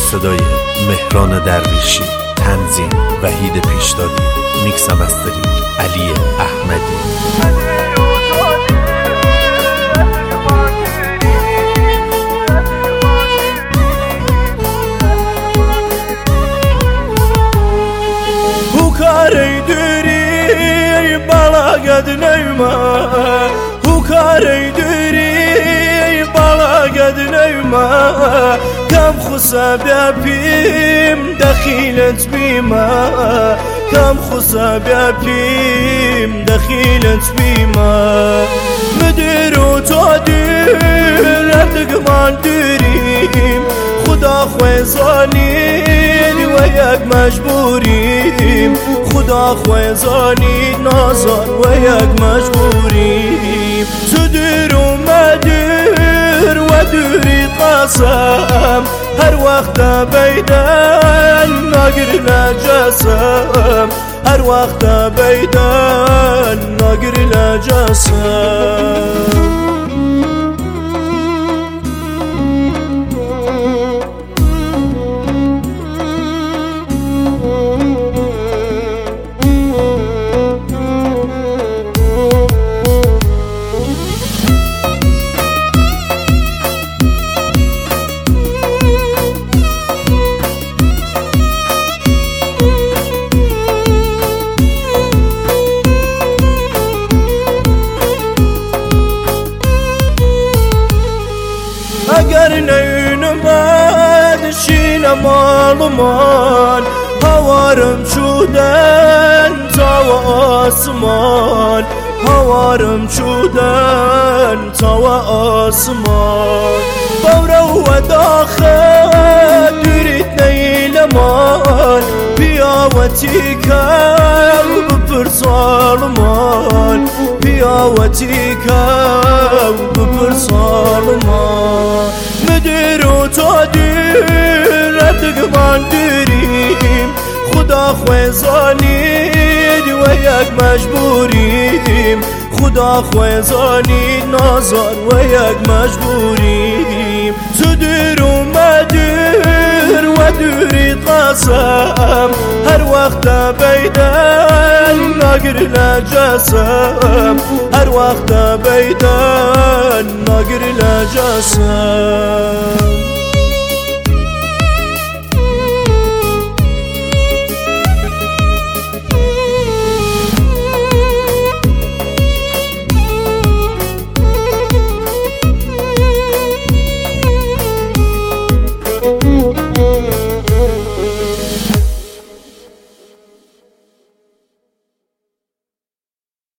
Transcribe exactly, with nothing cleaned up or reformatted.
صدای مهران درویشی، تنظیم وحید پیشدادی، میکس و مسترینگ علی احمدی. هوكاري دوري بلاقد نيمة هوكاري دوري بلاقد نيمة كم خصاب يا بيم دخيلت بيما كم خصاب يا بيم دخيلت بيما مدير وتادير ردقمان دوريم خدا خوزانید وياك مجبوریم خدا خوزانید نازان وياك مجبوریم تدير ومدير ودوري قاسم هر وقت بيدن ناقر لجسم هر وقت بيدن ناقر لجسم اگر نینمد شین مالمان هوارم شودن تا آسمان هوارم شودن تا آسمان بورو و داخل دورید نیلمان بیا و تیکم بپر سالمان بیا و تیکم بپر سالمان مدیر و تادیر ردقمان دوریم خدا خوزانید وياك مجبوریم خدا خوزانید نازان وياك مجبوریم تدير ومدير ودوري قاسم هر وقت بيدن ناقر لجسم هر وقت بيدن ناقر لجسم